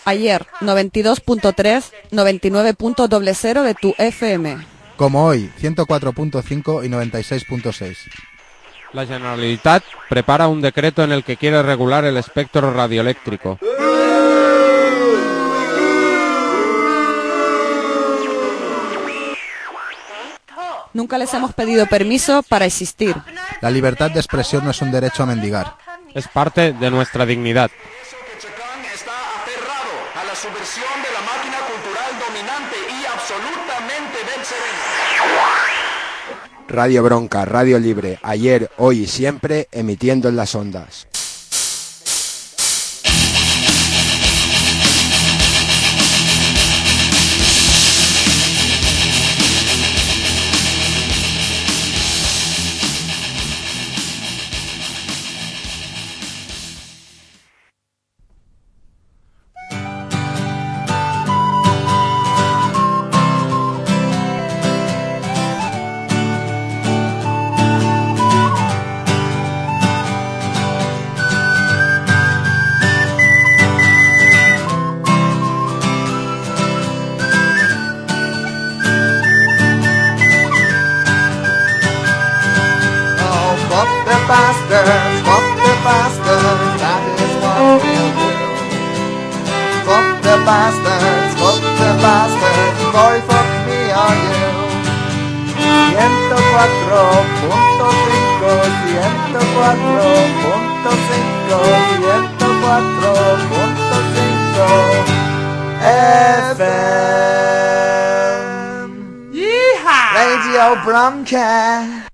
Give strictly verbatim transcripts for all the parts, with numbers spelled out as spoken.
Ayer, noventa y dos punto tres, noventa y nueve punto cero cero de tu F M. Como hoy, ciento cuatro punto cinco y noventa y seis punto seis. La Generalitat prepara un decreto en el que quiere regular el espectro radioeléctrico. Nunca les hemos pedido permiso para existir. La libertad de expresión no es un derecho a mendigar. Es parte de nuestra dignidad. Está aferrado a la subversión de la máquina cultural dominante y absolutamente del sereno. Radio Bronca, Radio Libre, ayer, hoy y siempre, emitiendo en las ondas. bastards, fuck the bastards, that is what we'll do. Fuck the bastards, fuck the bastards, boy, fuck me or you. ciento cuatro punto cinco, ciento cuatro punto cinco, ciento cuatro punto cinco F M. ¡Yeehaw! Radio Bronca.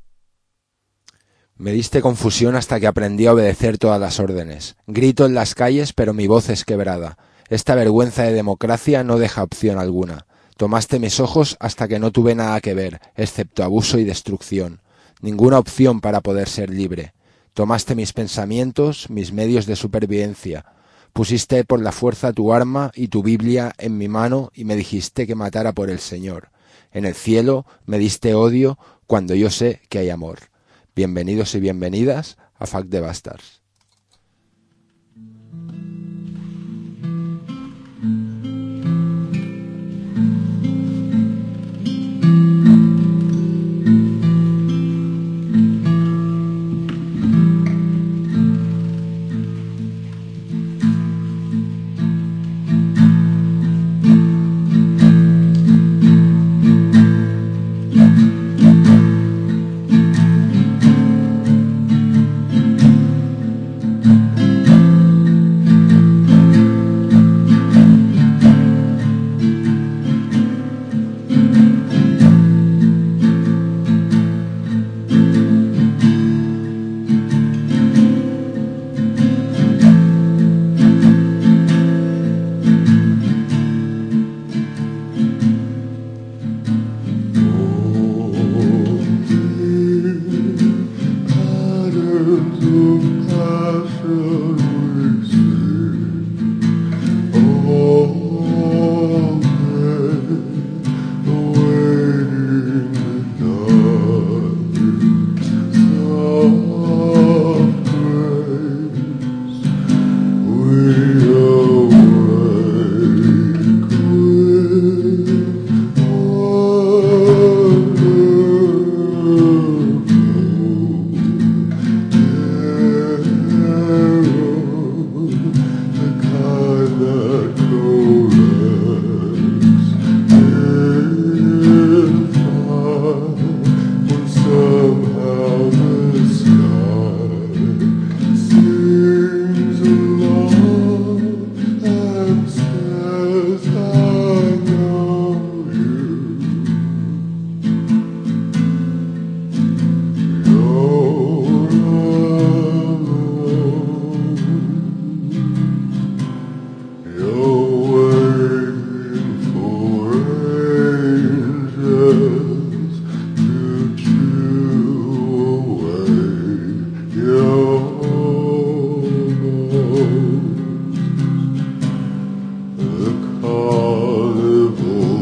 Me diste confusión hasta que aprendí a obedecer todas las órdenes. Grito en las calles, pero mi voz es quebrada. Esta vergüenza de democracia no deja opción alguna. Tomaste mis ojos hasta que no tuve nada que ver, excepto abuso y destrucción. Ninguna opción para poder ser libre. Tomaste mis pensamientos, mis medios de supervivencia. Pusiste por la fuerza tu arma y tu Biblia en mi mano y me dijiste que matara por el Señor. En el cielo me diste odio cuando yo sé que hay amor. Bienvenidos y bienvenidas a Fuck the Bastards.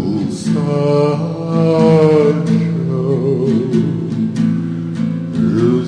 You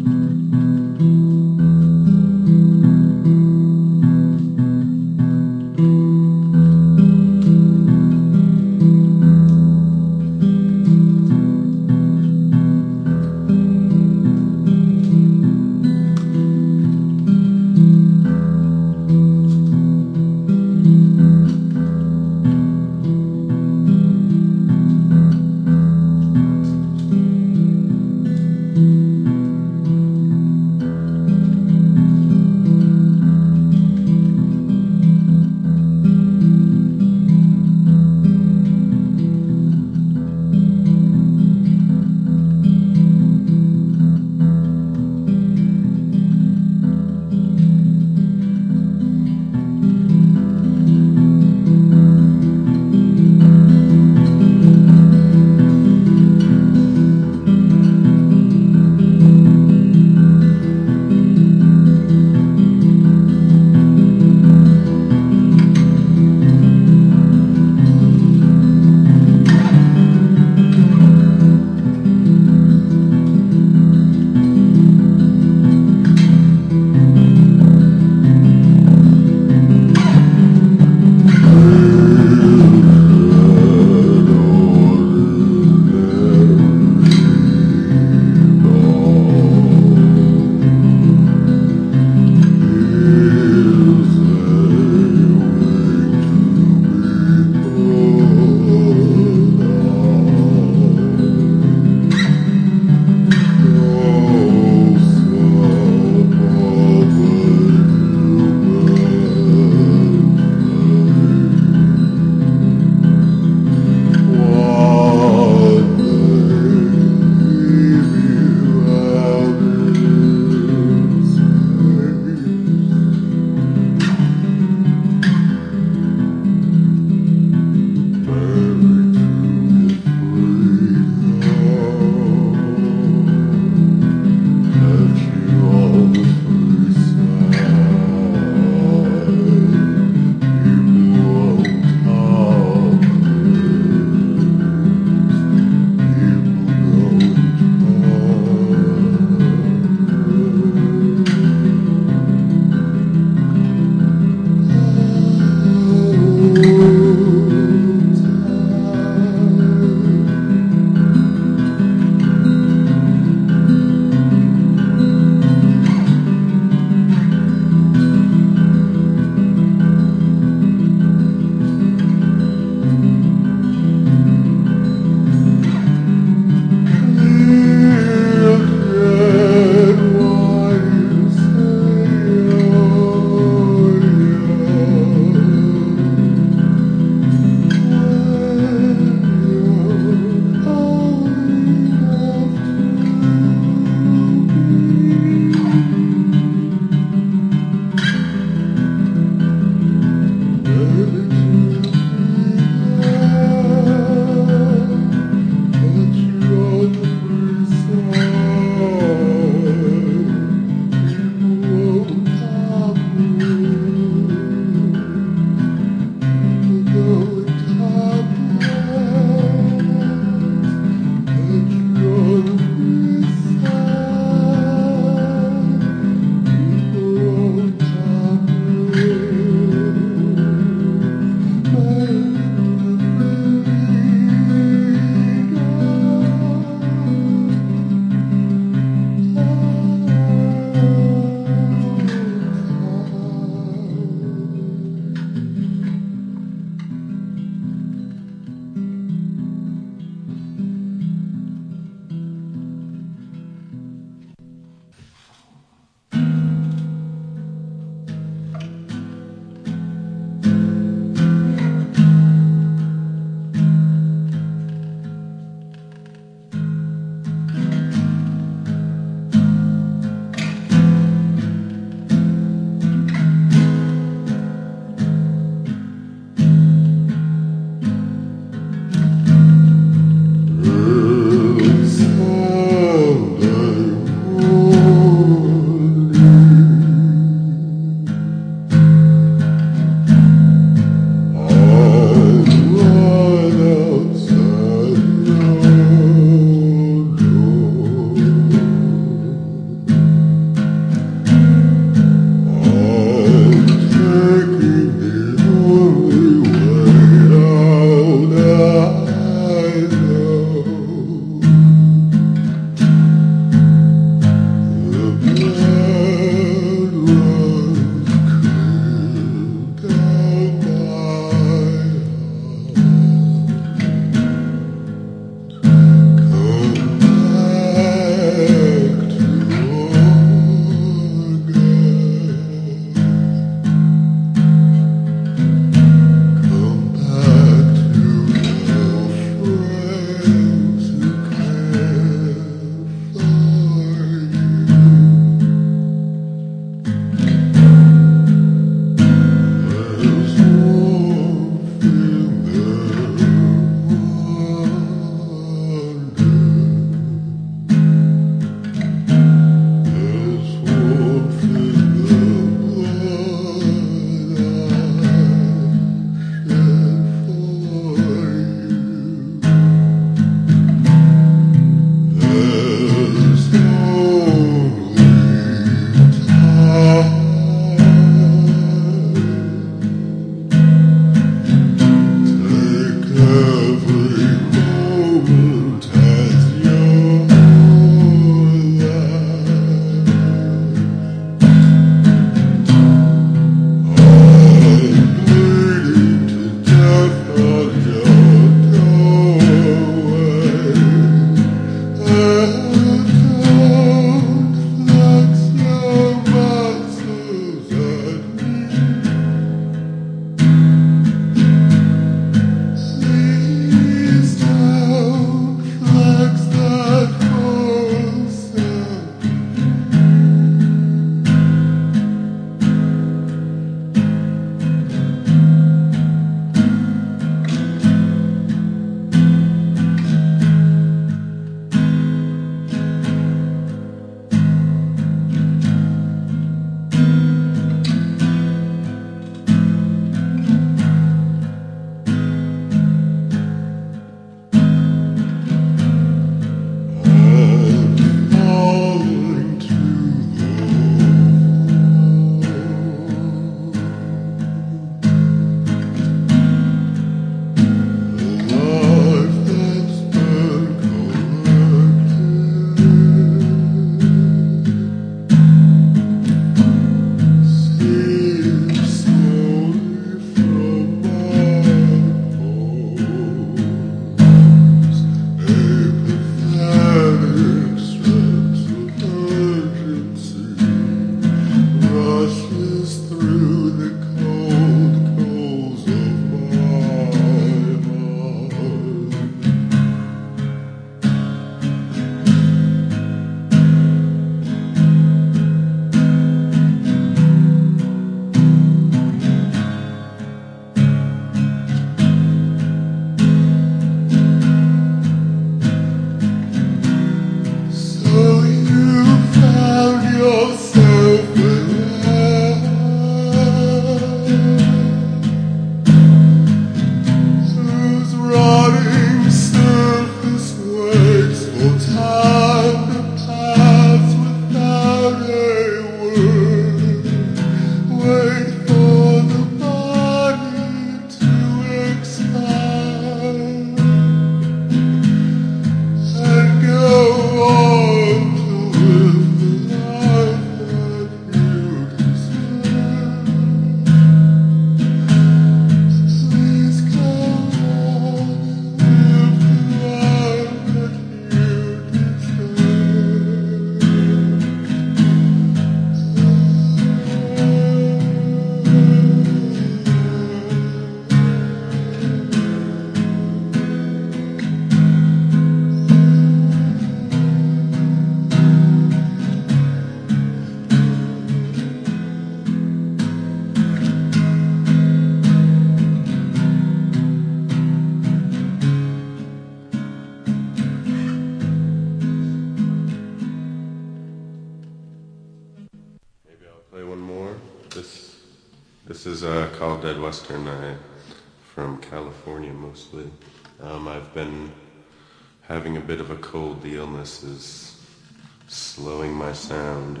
Play one more. This this is uh, called Dead Western. I from California mostly. Um, I've been having a bit of a cold. The illness is slowing my sound.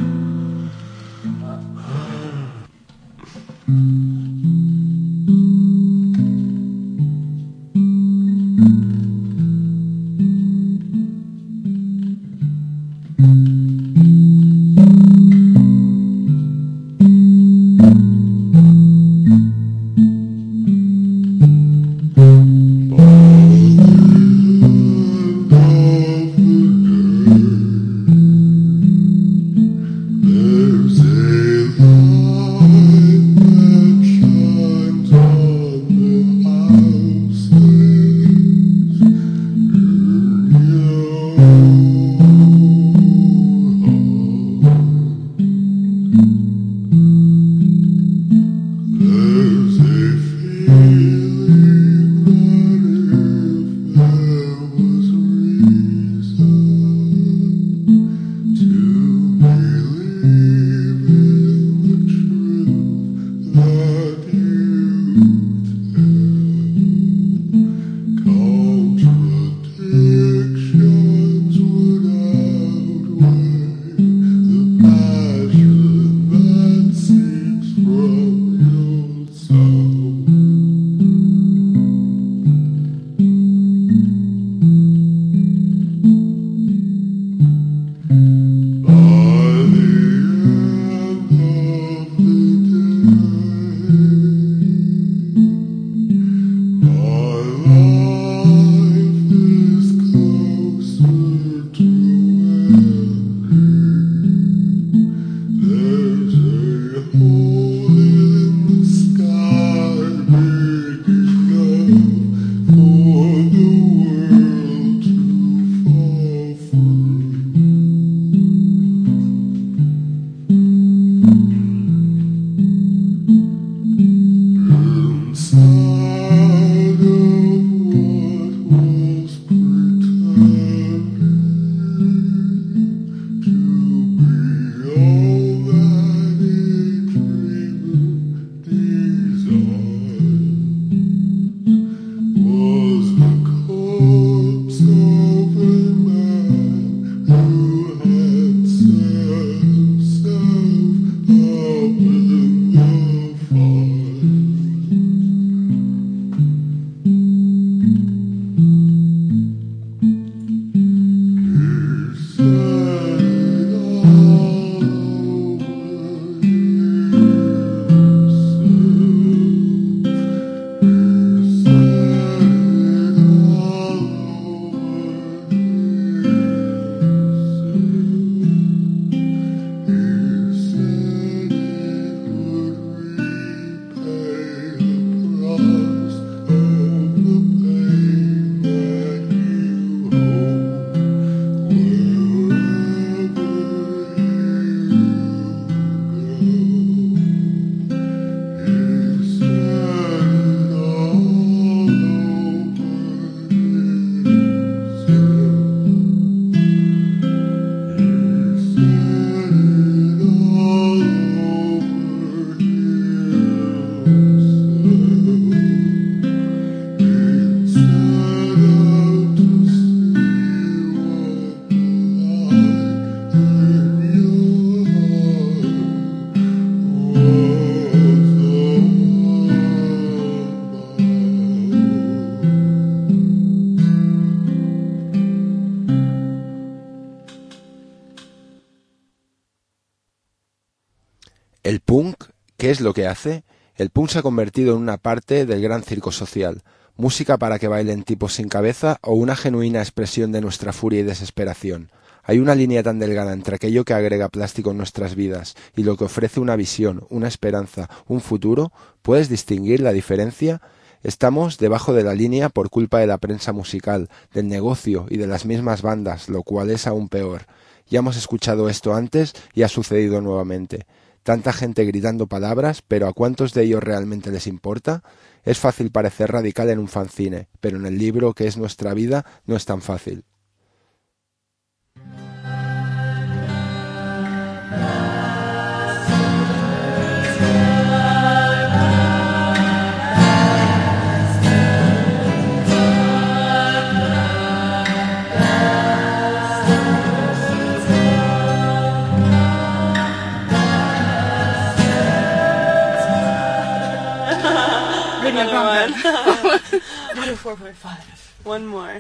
El punk, ¿qué es lo que hace? El punk se ha convertido en una parte del gran circo social, música para que bailen tipos sin cabeza o una genuina expresión de nuestra furia y desesperación. Hay una línea tan delgada entre aquello que agrega plástico en nuestras vidas y lo que ofrece una visión, una esperanza, un futuro. ¿Puedes distinguir la diferencia? Estamos debajo de la línea por culpa de la prensa musical, del negocio y de las mismas bandas, lo cual es aún peor. Ya hemos escuchado esto antes y ha sucedido nuevamente. Tanta gente gritando palabras, pero ¿a cuántos de ellos realmente les importa? Es fácil parecer radical en un fanzine, pero en el libro que es nuestra vida no es tan fácil. another one. one oh four point five. One more.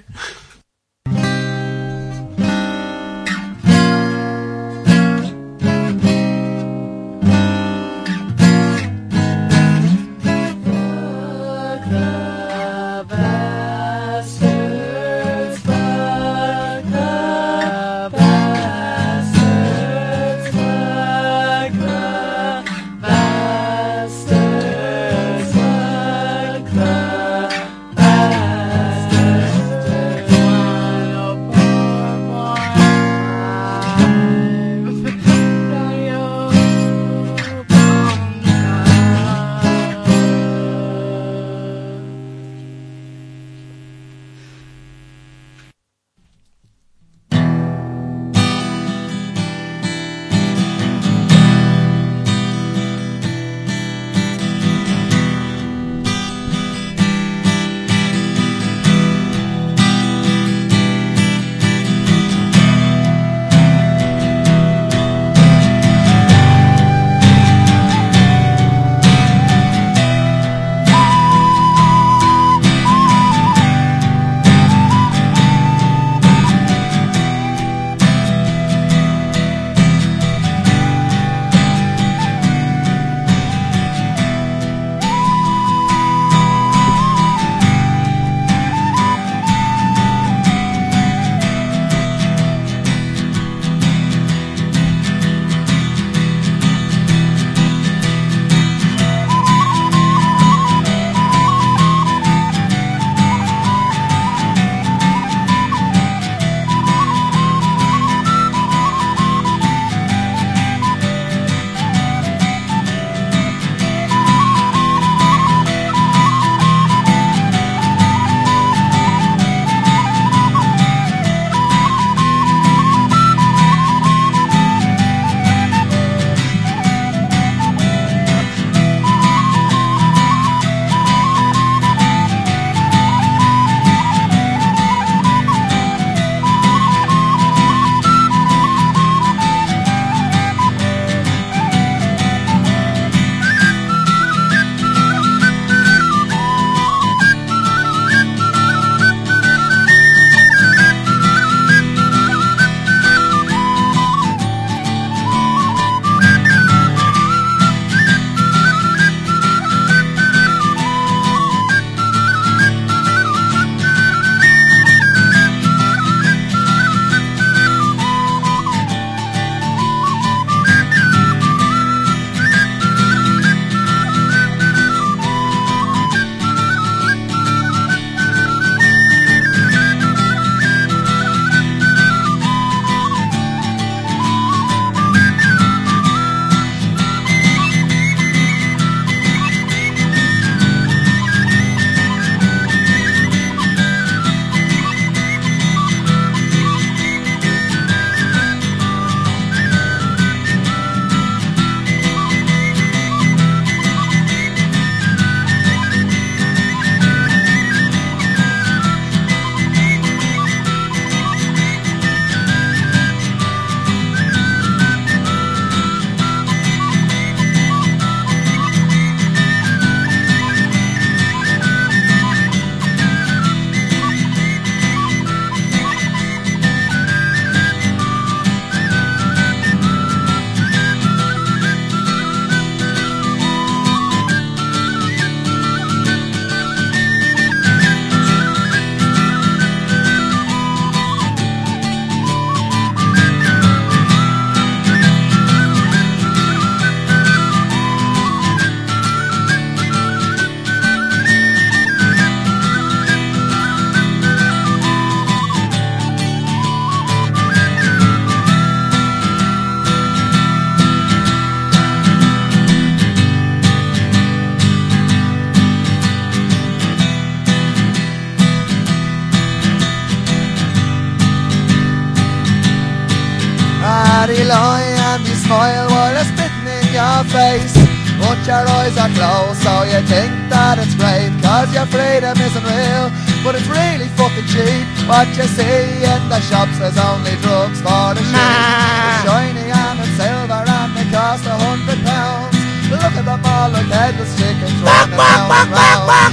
lie and you smile while they're spitting in your face. But your eyes are closed so you think that it's great, cause your freedom isn't real, but it's really fucking cheap. What you see in the shops is only drugs for the sheep. It's shiny and it's silver and they cost a hundred pounds. Look at them all like headless chickens running round and round.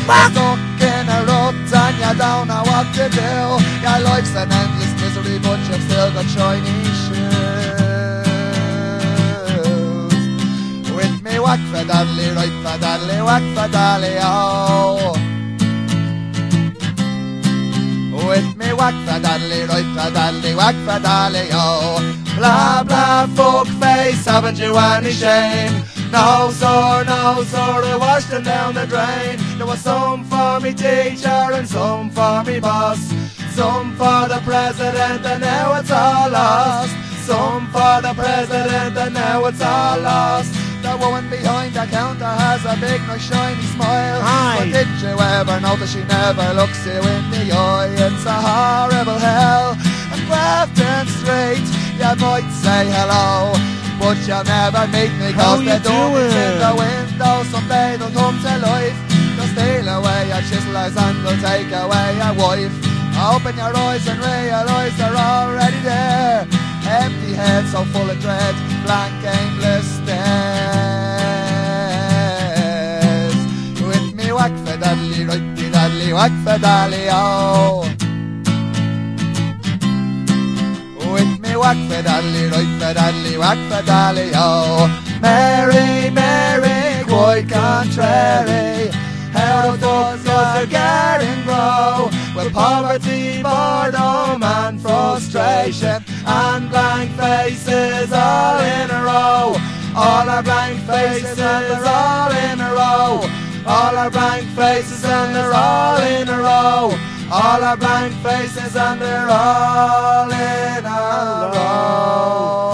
Stuck in a rut and you don't know what to do. Your life's an endless misery, but you've still got shiny shoes. With me whack for daddly, right for daddly, whack for daddly, oh. With me whack for daddly, right for daddly, whack for daddly, oh. Blah blah fuck face, haven't you any shame? No sir, no sir, I washed them down the drain. There was some for me teacher and some for me boss, some for the president and now it's all lost. Some for the president and now it's all lost. The woman behind the counter has a big nice shiny smile. Aye. But did you ever notice she never looks you in the eye? It's a horrible hell. And Grafton Street, you might say hello, but you'll never meet me cause the dummies in the window someday they'll come to life. They'll steal away your chisellers and they'll take away your wife. Open your eyes and realise they're already there. Empty head so full of dread, blank aimless stares. With me whack for daddly, righty daddly, whack for daddly, oh. With me whack for daddly, right for daddly, whack for daddly, oh. Mary, Mary, quite contrary, how does your garden grow? With poverty, boredom and frustration and blank faces all in a row. All our blank faces and they're all in a row. All our blank faces and they're all in a row. All our blank faces and they're all in a row.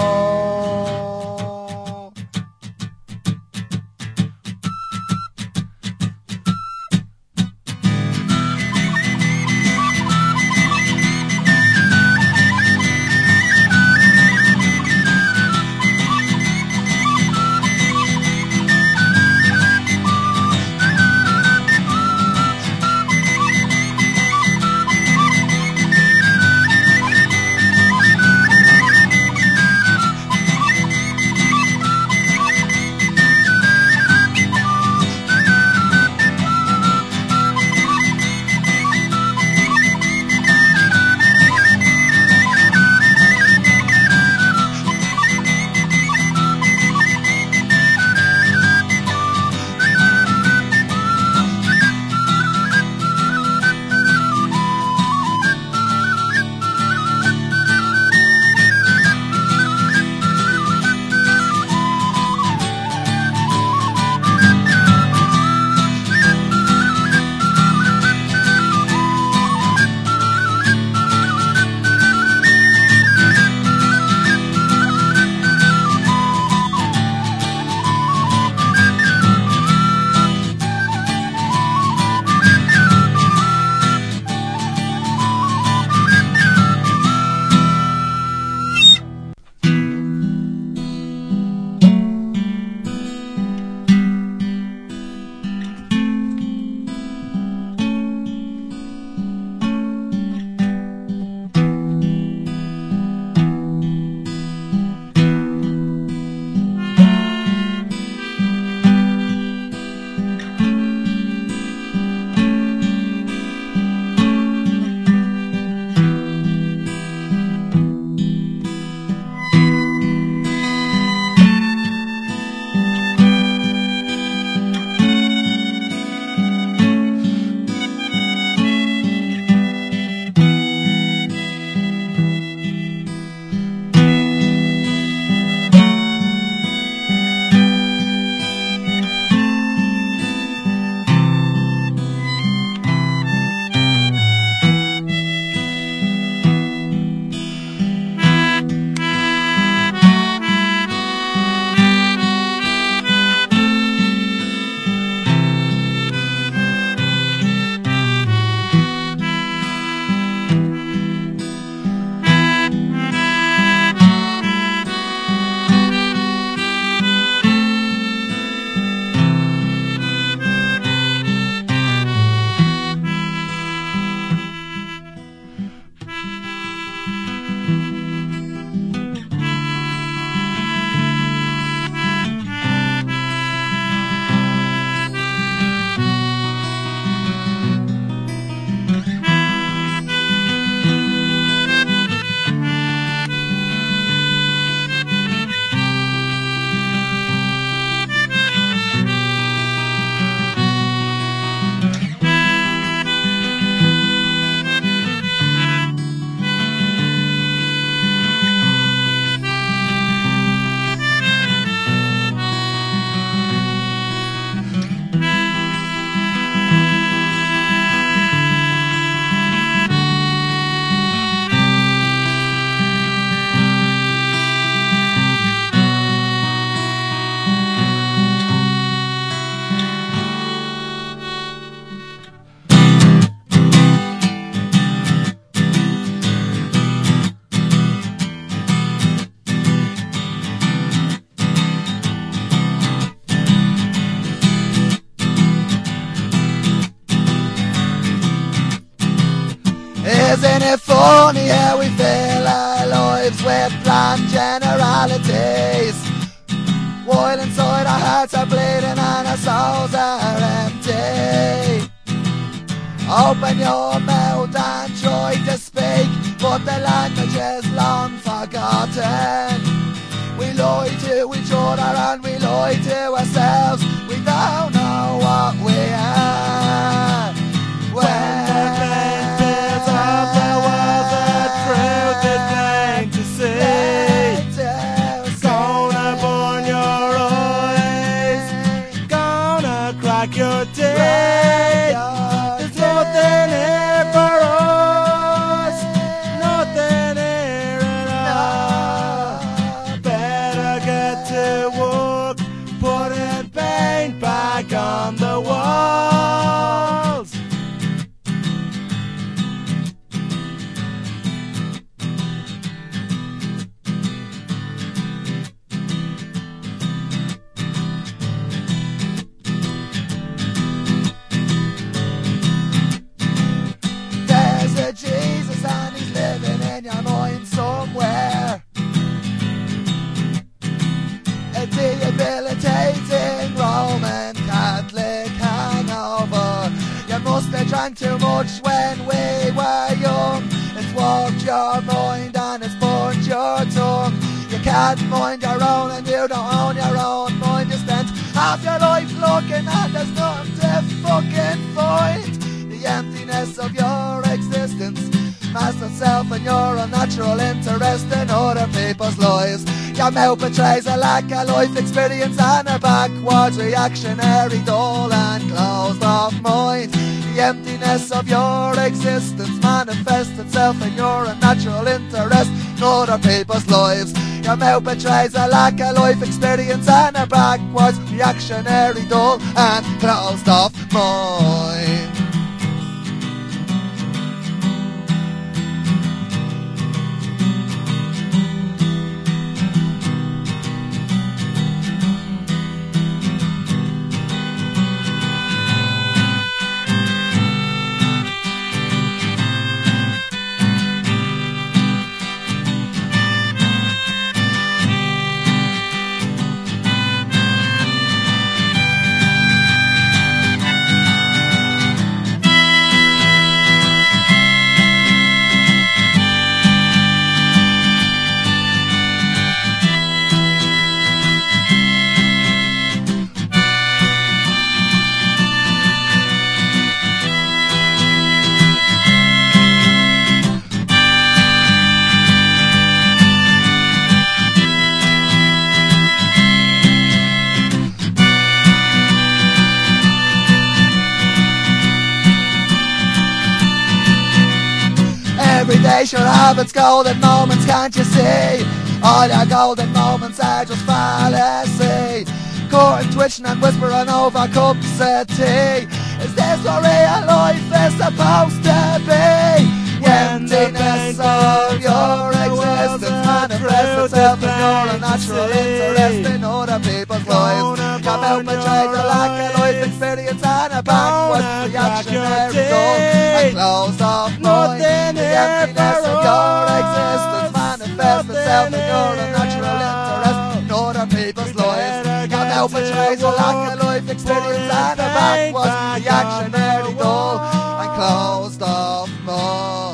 it funny how we fill our lives with bland generalities, while inside our hearts are bleeding and our souls are empty? Open your mouth and try to speak, but the language is long forgotten. We lie to each other and we lie to ourselves. We don't know what we are. When, when the pain fills up the world, the truth is plain to see. Gonna burn your eyes, gonna crack your teeth. There's nothing here for us, nothing here at all. Better get to work, putting paint back on the walls. There's a Jesus and he's living in your mind somewhere. A debilitating Roman Catholic hangover. You must have drank too much when we were young. It's warped your mind and it's burned your tongue. You can't mind your own and you don't own your own mind. You spent half your life looking and there's nothing to fucking find. The emptiness of your existence, master self and your unnatural interest in other people's lives. Your mouth betrays a lack of life experience and a backwards reactionary, dull and closed off mind. The emptiness of your existence manifests itself in your unnatural interest in other people's lives. Your mouth betrays a lack of life experience and a backwards reactionary, dull and closed off mind. Every day should have its golden moments, can't you see? All your golden moments are just fallacy. Caught and twitching and whispering over cups of tea. Is this what real life is supposed to be? The emptiness of your existence manifests itself in your unnatural interest in other people's lives. Come out betray the lack of life experience and a backwards reactionary goal and closed off mind. The emptiness of your existence manifests itself in your unnatural interest in other people's lives. Come out betray the lack of life experience and a backwards reactionary goal and closed off mind.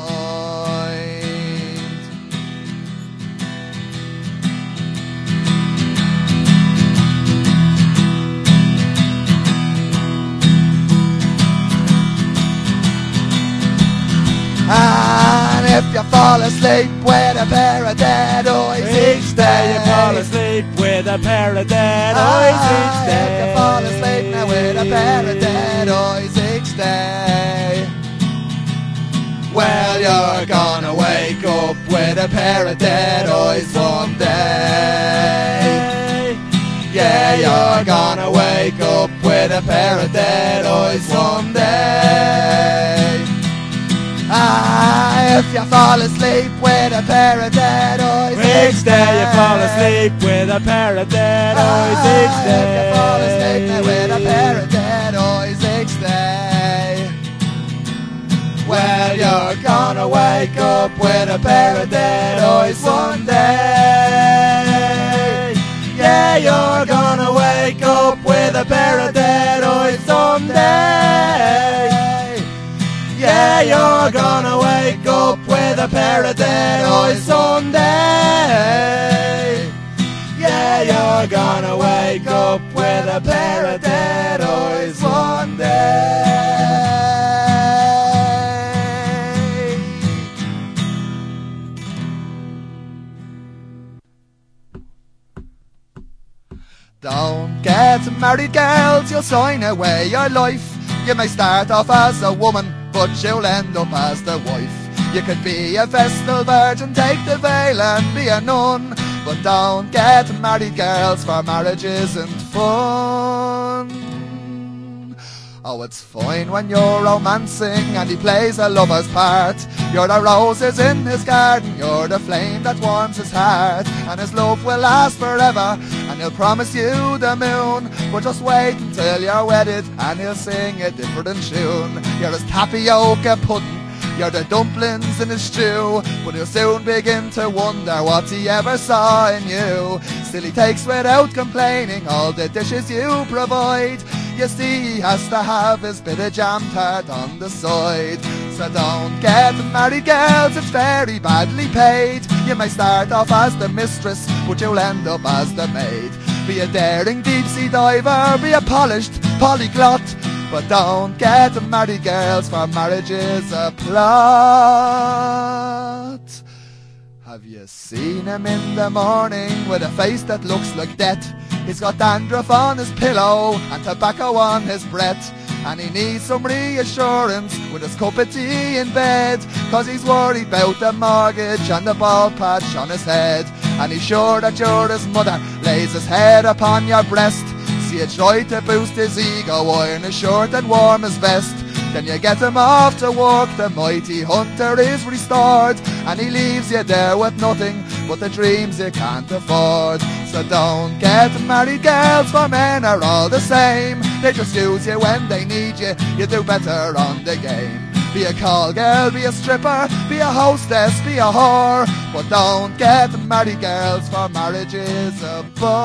And if you fall asleep with a pair of dead eyes each day, you fall asleep with a pair of dead eyes each day. If you fall asleep now with a pair of dead eyes each day, well, you're gonna wake up with a pair of dead eyes one day. Yeah, you're gonna wake up with a pair of dead eyes one day. Ah, if you fall asleep with a pair of dead eyes each day, you fall asleep with a pair of dead eyes each day. If you fall asleep now with a pair of dead eyes each day, well, you're gonna wake wake up with a pair of dead eyes one day. Yeah, you're gonna wake up with a pair of dead eyes someday. Yeah, you're gonna wake up with a pair of dead eyes someday. Yeah, you're gonna wake up with a pair of dead eyes one day. Don't get married, girls, you'll sign away your life. You may start off as a woman, but you'll end up as the wife. You could be a Vestal virgin, take the veil and be a nun, but don't get married, girls, for marriage isn't fun. Oh, it's fine when you're romancing and he plays a lover's part. You're the roses in his garden, you're the flame that warms his heart, and his love will last forever, and he'll promise you the moon. But just wait until you're wedded and he'll sing a different tune. You're his tapioca pudding, you're the dumplings in his stew, but he'll soon begin to wonder what he ever saw in you. Still he takes without complaining all the dishes you provide. You see, he has to have his bit of jam tart on the side. So don't get married, girls, it's very badly paid. You may start off as the mistress, but you'll end up as the maid. Be a daring deep-sea diver, be a polished polyglot, but don't get married, girls, for marriage is a plot. Have you seen him in the morning with a face that looks like death? He's got dandruff on his pillow and tobacco on his breath, and he needs some reassurance with his cup of tea in bed, cause he's worried about the mortgage and the bald patch on his head. And he's sure that you're his mother, lays his head upon your breast. See, you try to boost his ego, iron his shirt and warm his vest. Then you get him off to work, the mighty hunter is restored, and he leaves you there with nothing but the dreams you can't afford. So don't get married, girls, for men are all the same. They just use you when they need you, you do better on the game. Be a call girl, be a stripper, be a hostess, be a whore, but don't get married, girls, for marriage is a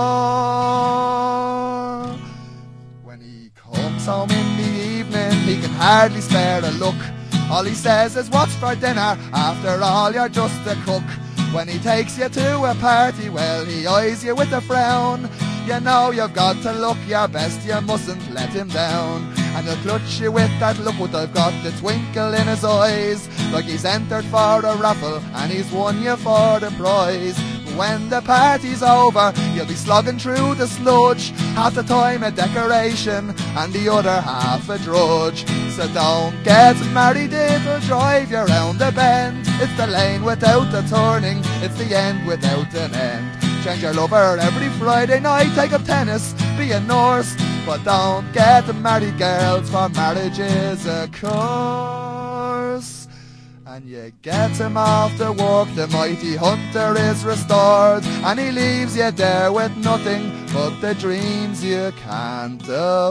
bore. When he comes home in the evening, he can hardly spare a look. All he says is, what's for dinner? After all, you're just a cook. When he takes you to a party, well, he eyes you with a frown. You know you've got to look your best, you mustn't let him down. And he'll clutch you with that look, what I've got the twinkle in his eyes, like he's entered for a raffle and he's won you for the prize. But when the party's over, you'll be slogging through the sludge, half the time a decoration and the other half a drudge. So don't get married, it'll drive you round the bend. It's the lane without the turning, it's the end without an end. Change your lover every Friday night, take up tennis, be a nurse, but don't get married, girls, for marriage is a curse. And you get him off to work, the mighty hunter is restored, and he leaves you there with nothing but the dreams you can't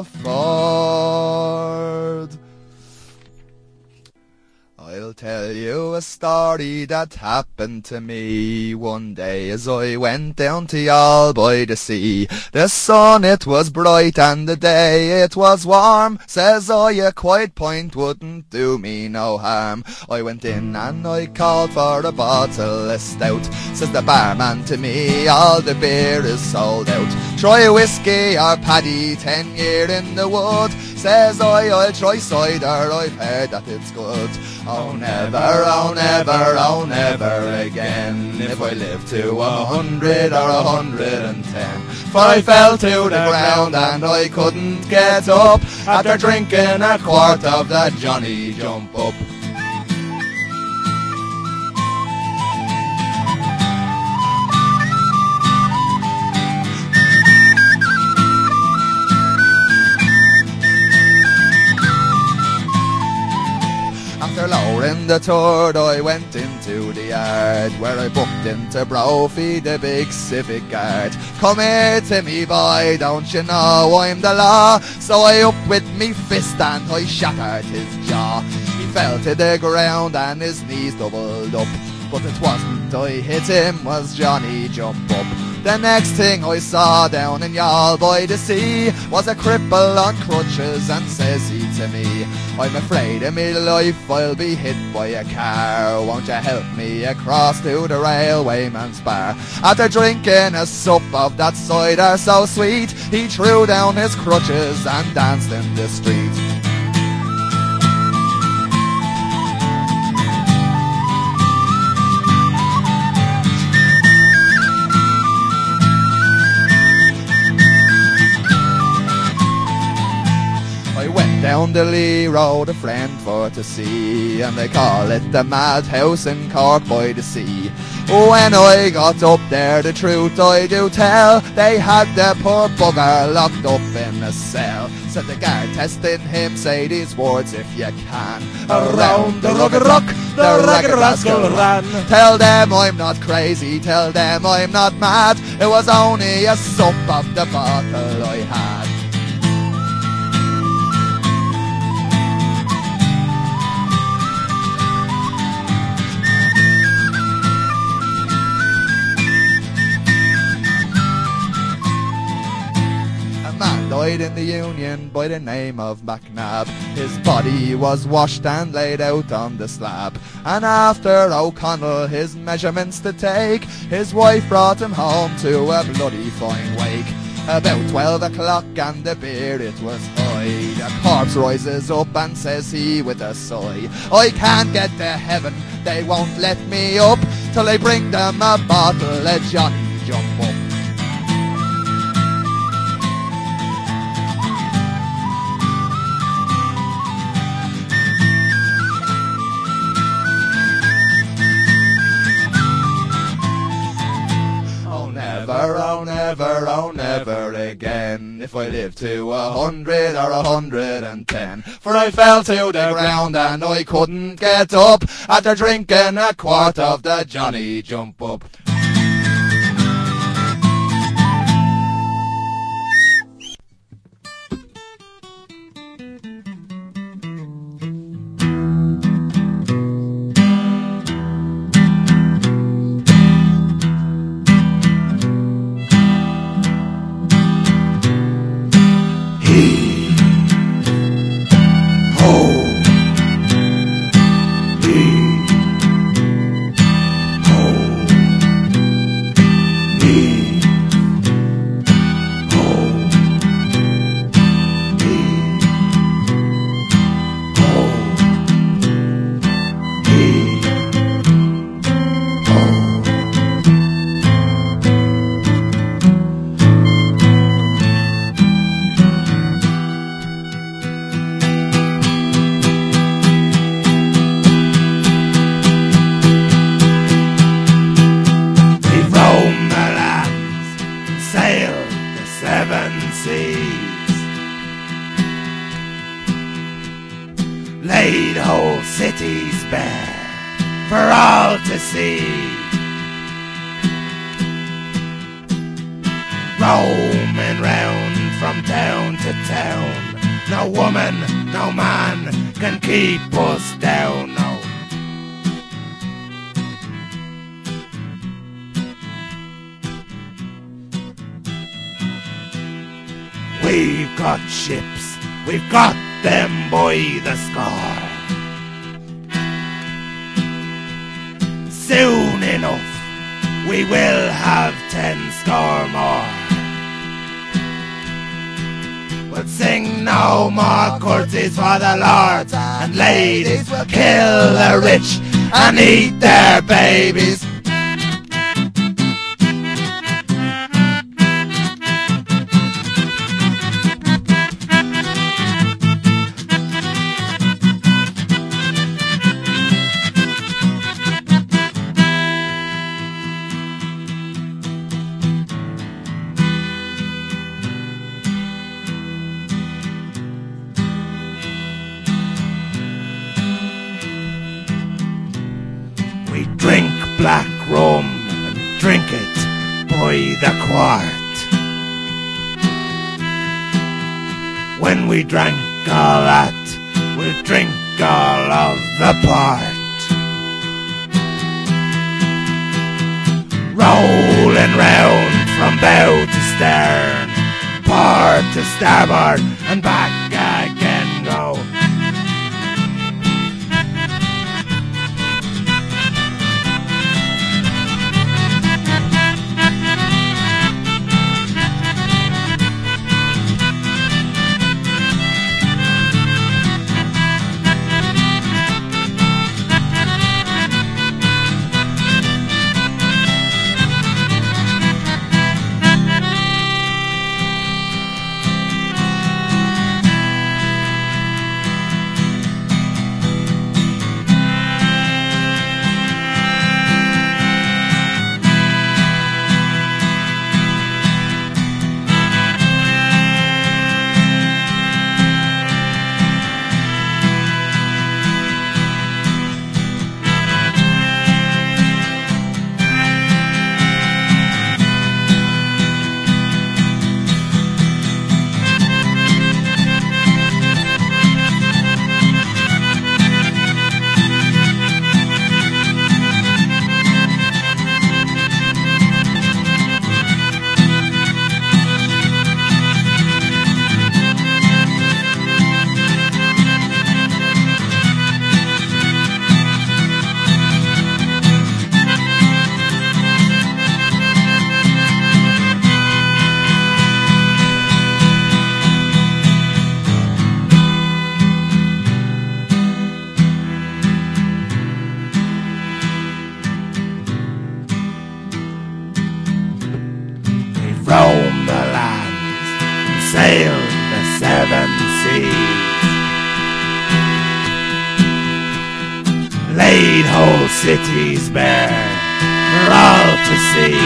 afford. I'll tell you a story that happened to me one day as I went down to Youghal by the sea. The sun it was bright and the day it was warm, says I a quiet pint wouldn't do me no harm. I went in and I called for a bottle of stout, says the barman to me, all the beer is sold out. Try a whiskey or paddy, ten year in the wood, says I, I'll try cider, I've heard that it's good. Oh never, oh never, oh never again, if I live to a hundred or a hundred and ten. For I fell to the ground and I couldn't get up, after drinking a quart of that Johnny Jump Up. After lowering the turd, I went into the yard, where I booked into Brophy, the big civic guard. Come here to me, boy, don't you know I'm the law? So I up with me fist and I shattered his jaw. He fell to the ground and his knees doubled up. But it wasn't I hit him, was Johnny Jump Up. The next thing I saw down in Youghal by the sea was a cripple on crutches, and says he to me, I'm afraid in me life I'll be hit by a car. Won't you help me across to the railwayman's bar? After drinking a sup of that cider so sweet, he threw down his crutches and danced in the street. Down the Lee Road, a friend for to see, and they call it the Madhouse in Cork by the Sea. When I got up there, the truth I do tell, they had the poor bugger locked up in a cell. Said the guard testing him, say these words if you can. Around the rugged rock, the ragged rascal ran. Tell them I'm not crazy, tell them I'm not mad. It was only a sup of the bottle I had. Died in the Union by the name of McNabb. His body was washed and laid out on the slab, and after O'Connell his measurements to take, his wife brought him home to a bloody fine wake. About twelve o'clock and the beer it was high. The corpse rises up and says he with a sigh, I can't get to heaven, they won't let me up, till they bring them a bottle of Johnny Jump Up. Oh never, oh never again, if I live to a hundred or a hundred and ten. For I fell to the ground and I couldn't get up, after drinking a quart of the Johnny Jump Up. Laid whole cities bare for all to see, roaming round from town to town. No woman, no man can keep us down, no. We've got ships, we've got them by the score. Soon enough we will have ten score more. We'll sing no more curtsies for the lords, and ladies will kill the rich and eat their babies. We drink black rum and drink it by the quart. When we drank all that, we'll drink all of the part. Rolling round from bow to stern, port to starboard and back again go. Roam the lands, sail the seven seas, laid whole cities bare for all to see.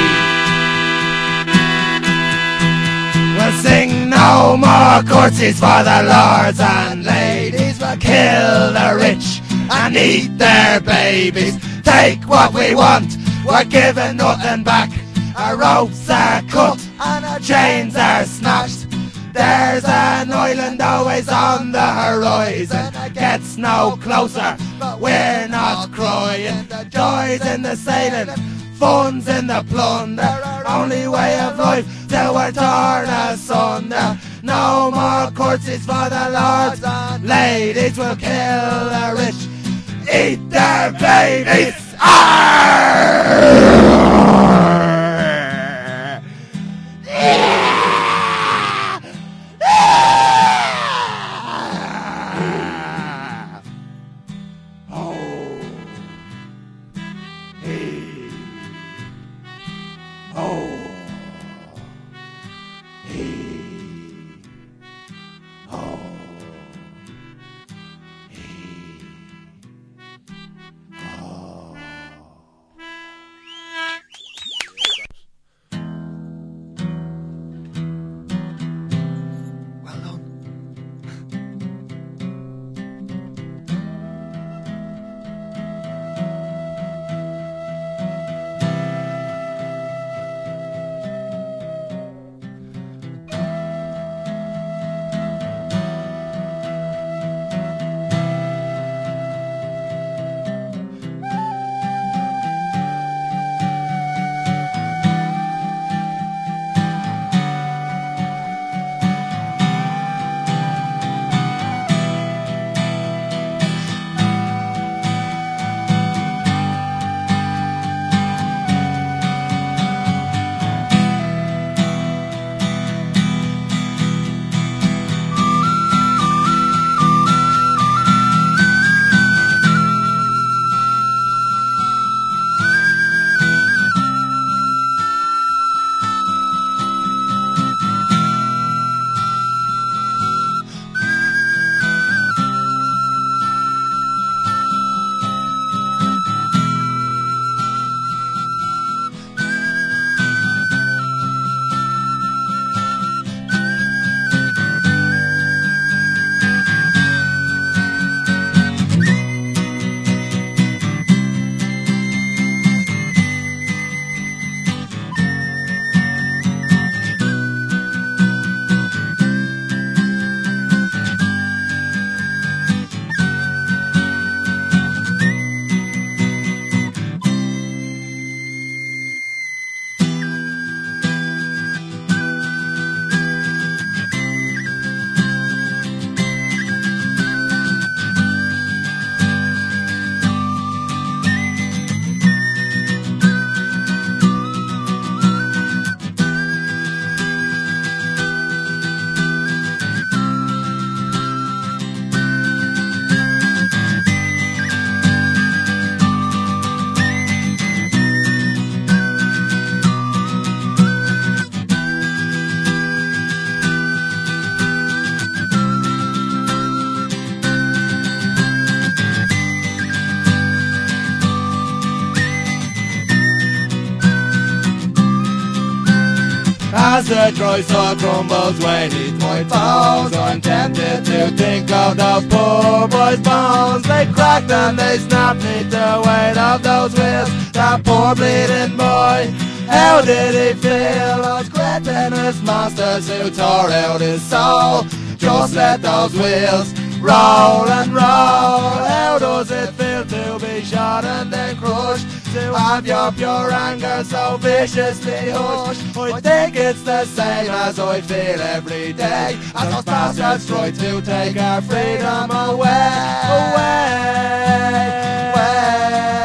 We'll sing no more courtesies for the lords and ladies. We'll kill the rich and eat their babies. Take what we want, we're giving nothing back. Our ropes are cut and our chains are snatched. There's an island always on the horizon. It gets no closer, but we're not crying. The joys in the sailing, fun's in the plunder. Our only way of life till we're torn asunder. No more courtesies for the lords. Ladies will kill the rich, eat their babies. Arrgh! as the croissant crumbles beneath my toes. I'm tempted to think of those poor boys' bones. They cracked and they snapped beneath the weight of those wheels. That poor bleeding boy, how did he feel? Those cretinous monsters who tore out his soul. Just let those wheels roll and roll. How does it feel to be shot and then crushed? To have your pure anger so viciously hushed? I think it's the same as I feel every day, as those bastards try to take our freedom away, away, away.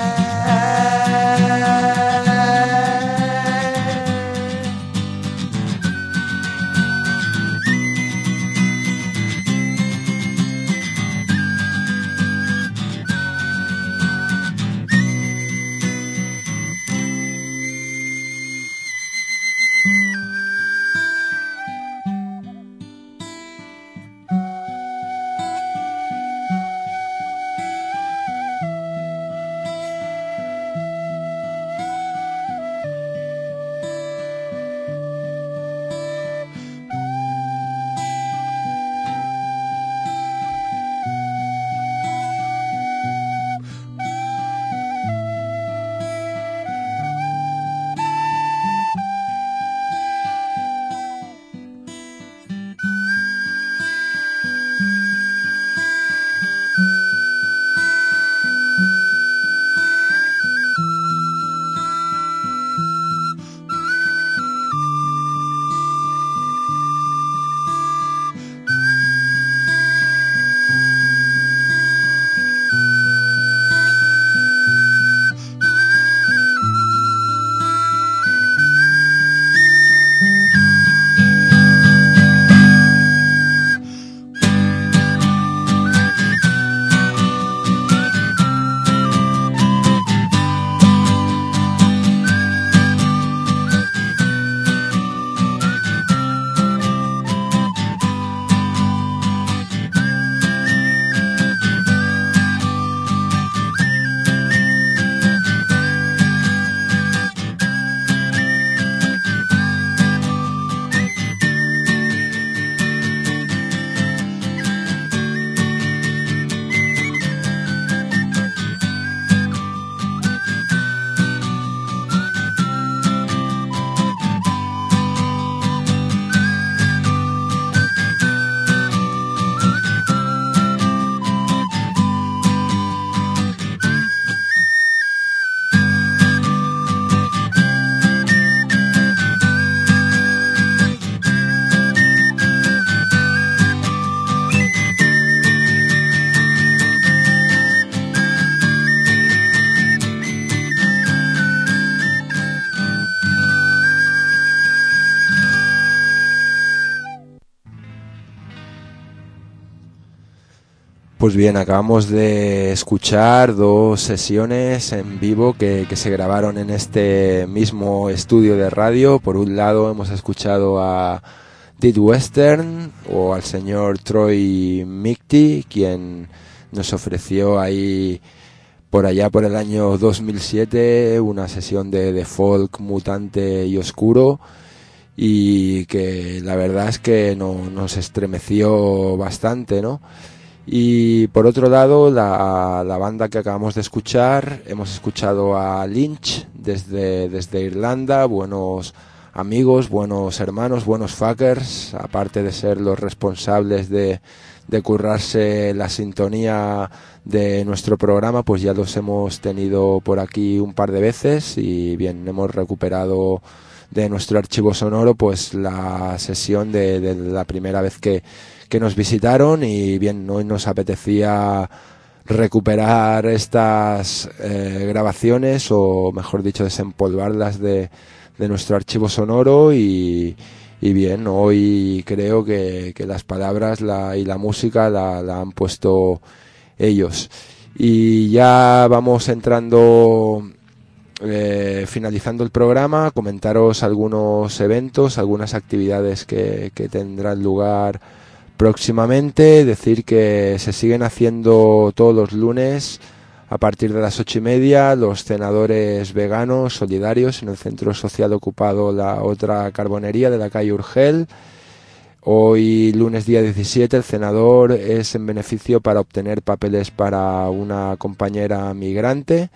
Pues bien, acabamos de escuchar dos sesiones en vivo que, que se grabaron en este mismo estudio de radio. Por un lado hemos escuchado a Dead Western o al señor Troy Micti, quien nos ofreció ahí por allá por el año dos mil siete una sesión de, de folk mutante y oscuro, y que la verdad es que no, nos estremeció bastante, ¿no? Y por otro lado, la, la banda que acabamos de escuchar, hemos escuchado a Lynch desde, desde Irlanda, buenos amigos, buenos hermanos, buenos fuckers, aparte de ser los responsables de, de currarse la sintonía de nuestro programa, pues ya los hemos tenido por aquí un par de veces y bien, hemos recuperado de nuestro archivo sonoro pues la sesión de, de la primera vez que que nos visitaron, y bien, hoy nos apetecía recuperar estas eh, grabaciones, o mejor dicho, desempolvarlas de, de nuestro archivo sonoro, y, y bien, hoy creo que, que las palabras la, y la música la, la han puesto ellos. Y ya vamos entrando, eh, finalizando el programa, comentaros algunos eventos, algunas actividades que, que tendrán lugar próximamente. Decir que se siguen haciendo todos los lunes A partir de las ocho y media, los cenadores veganos solidarios en el centro social ocupado La Otra Carbonería de la calle Urgel. Hoy, lunes día diecisiete, el cenador es en beneficio para obtener papeles para una compañera migrante.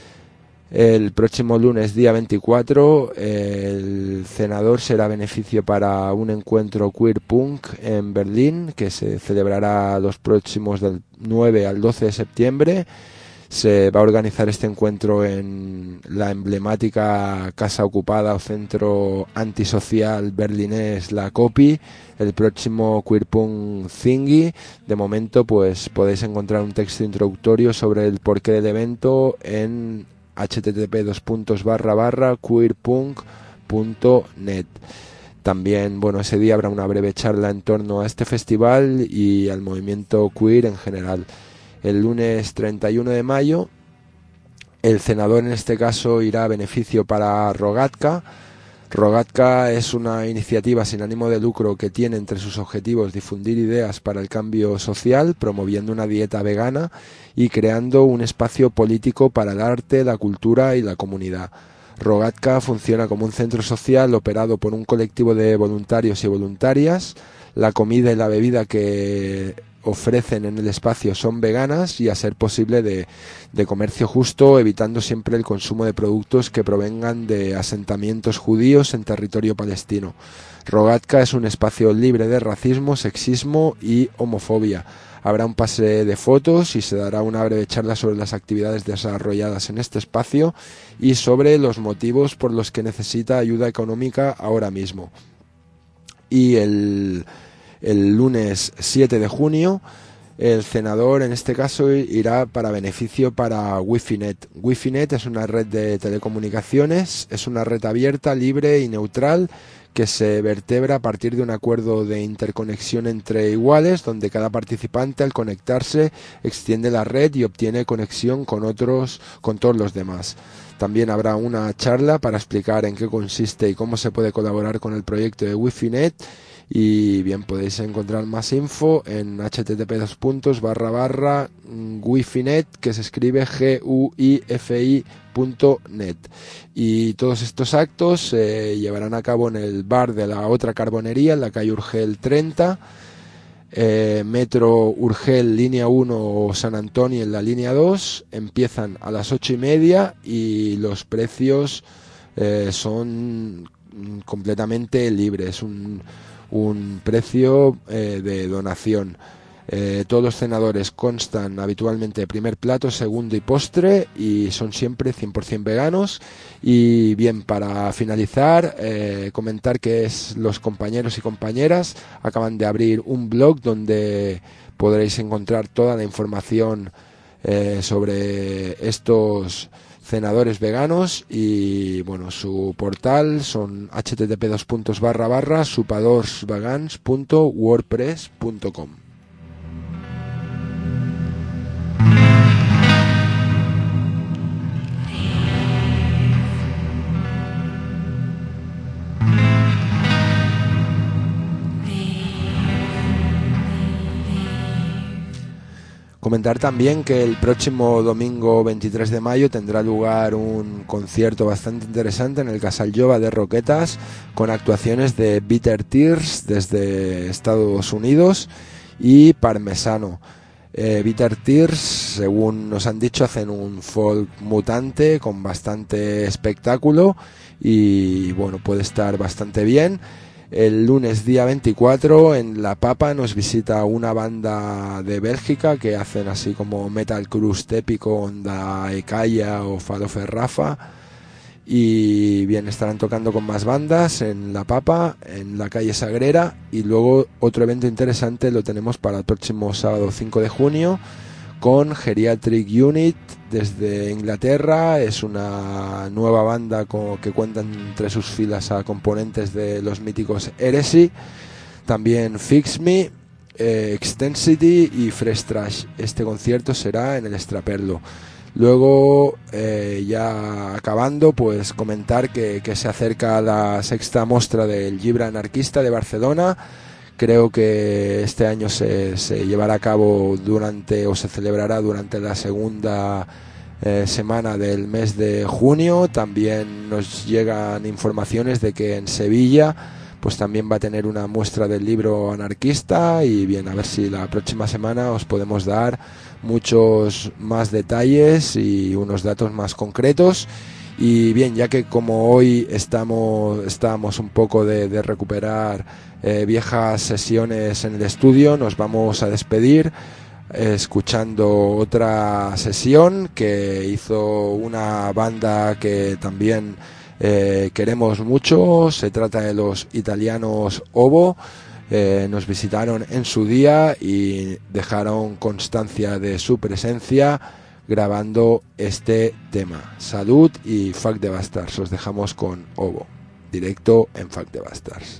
El próximo lunes día veinticuatro, el cenador será beneficio para un encuentro queer punk en Berlín, que se celebrará los próximos del nueve al doce de septiembre. Se va a organizar este encuentro en la emblemática casa ocupada o centro antisocial berlinés La Copy, el próximo Queer Punk Thingy. De momento, pues podéis encontrar un texto introductorio sobre el porqué del evento en http dos puntos barra barra queerpunk punto net. También, bueno, ese día habrá una breve charla en torno a este festival y al movimiento queer en general. El lunes treinta y uno de mayo, el cenador en este caso irá a beneficio para Rogatka. Rogatka es una iniciativa sin ánimo de lucro que tiene entre sus objetivos difundir ideas para el cambio social, promoviendo una dieta vegana y creando un espacio político para el arte, la cultura y la comunidad. Rogatka funciona como un centro social operado por un colectivo de voluntarios y voluntarias. La comida y la bebida que ofrecen en el espacio son veganas y, a ser posible, de, de comercio justo, evitando siempre el consumo de productos que provengan de asentamientos judíos en territorio palestino. Rogatka es un espacio libre de racismo, sexismo y homofobia. Habrá un pase de fotos y se dará una breve charla sobre las actividades desarrolladas en este espacio y sobre los motivos por los que necesita ayuda económica ahora mismo. Y el El lunes siete de junio, el cenador en este caso irá para beneficio para Wifinet. Wifinet es una red de telecomunicaciones, es una red abierta, libre y neutral que se vertebra a partir de un acuerdo de interconexión entre iguales, donde cada participante, al conectarse, extiende la red y obtiene conexión con otros, con todos los demás. También habrá una charla para explicar en qué consiste y cómo se puede colaborar con el proyecto de Wifinet. Y bien, podéis encontrar más info en http dos puntos barra barra wifinet, que se escribe G U I F I punto net. Y todos estos actos se eh, llevarán a cabo en el bar de La Otra Carbonería, en la calle Urgel treinta, eh, metro Urgel línea uno o San Antonio en la línea dos. Empiezan a las ocho y media y los precios eh, son completamente libres. Un un precio eh, de donación. Eh, todos los cenadores constan habitualmente de primer plato, segundo y postre, y son siempre cien por ciento veganos. Y bien, para finalizar, eh, comentar que es, los compañeros y compañeras acaban de abrir un blog donde podréis encontrar toda la información eh, sobre estos cenadores veganos. Y bueno, su portal son http dos puntos barra barra supadorsvegans punto wordpress punto com. Comentar también que el próximo domingo veintitrés de mayo tendrá lugar un concierto bastante interesante en el Casal Jova de Roquetas, con actuaciones de Bitter Tears desde Estados Unidos y Parmesano. Eh, Bitter Tears, según nos han dicho, hacen un folk mutante con bastante espectáculo y bueno, puede estar bastante bien. El lunes día veinticuatro en La Papa nos visita una banda de Bélgica que hacen así como metal crust épico, onda Ekaya o Faloferrafa. Y bien, estarán tocando con más bandas en La Papa, en la calle Sagrera. Y luego otro evento interesante lo tenemos para el próximo sábado cinco de junio con Geriatric Unit desde Inglaterra. Es una nueva banda con, que cuenta entre sus filas a componentes de los míticos Heresy, también Fix Me, eh, Extensity y Fresh Trash. Este concierto será en el Estraperlo. Luego, eh, ya acabando, pues comentar que, que se acerca la sexta mostra del Llibre Anarquista de Barcelona, Creo que este año se, se llevará a cabo durante o se celebrará durante la segunda eh, semana del mes de junio. También nos llegan informaciones de que en Sevilla pues también va a tener una muestra del libro anarquista, y bien, a ver si la próxima semana os podemos dar muchos más detalles y unos datos más concretos. Y bien, ya que como hoy estamos estamos un poco de, de recuperar eh, viejas sesiones en el estudio, nos vamos a despedir eh, escuchando otra sesión que hizo una banda que también eh, queremos mucho. Se trata de los italianos Ovo. Eh, nos visitaron en su día y dejaron constancia de su presencia grabando este tema. Salud y Fuck the Bastards. Os dejamos con Ovo, directo en Fuck the Bastards.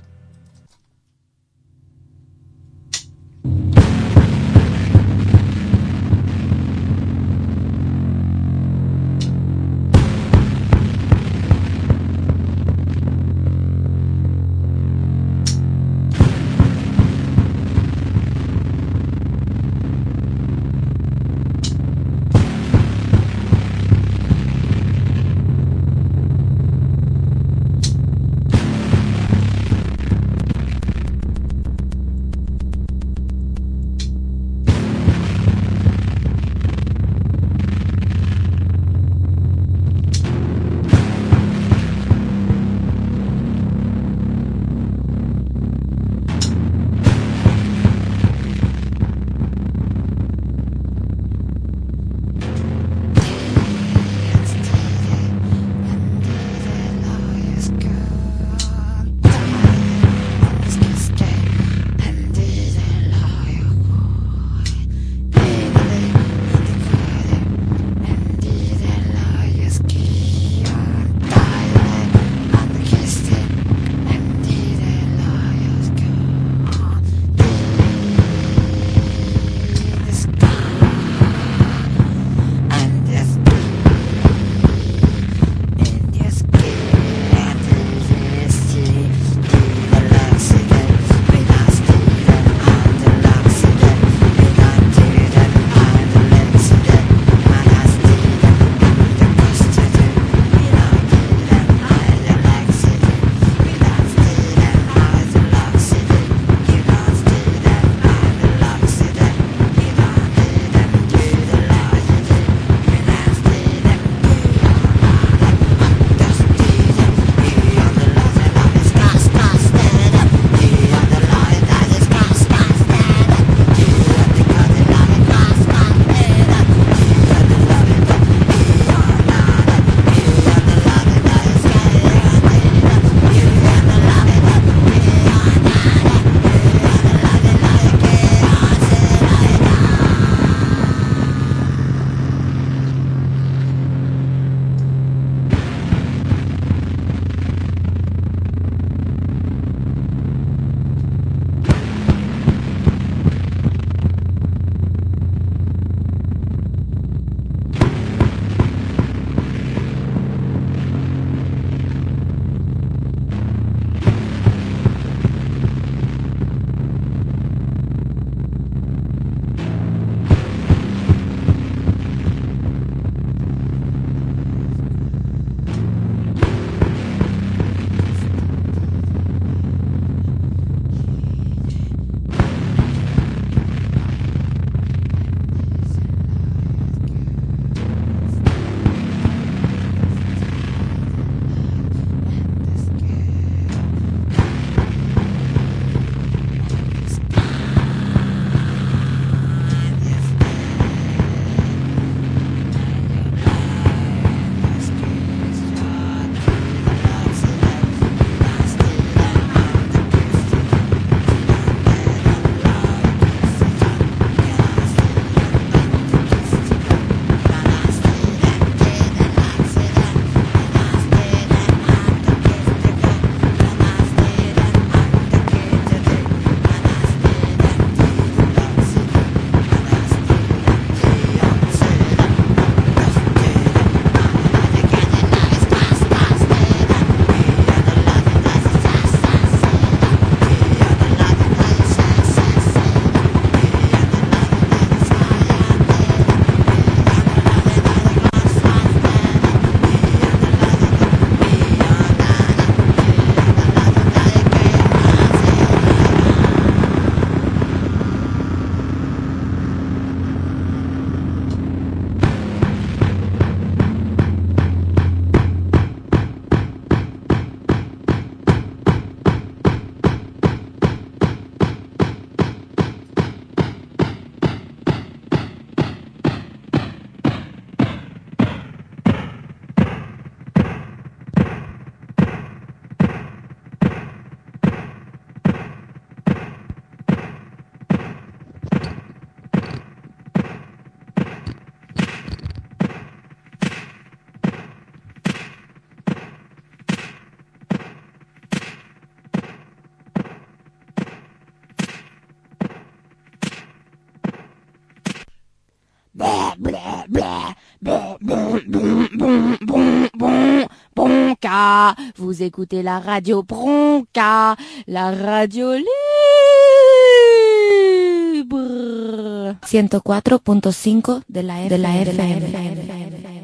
Bronca. Vous écoutez la radio Bronca, la radio libre. ciento cuatro punto cinco de la F M.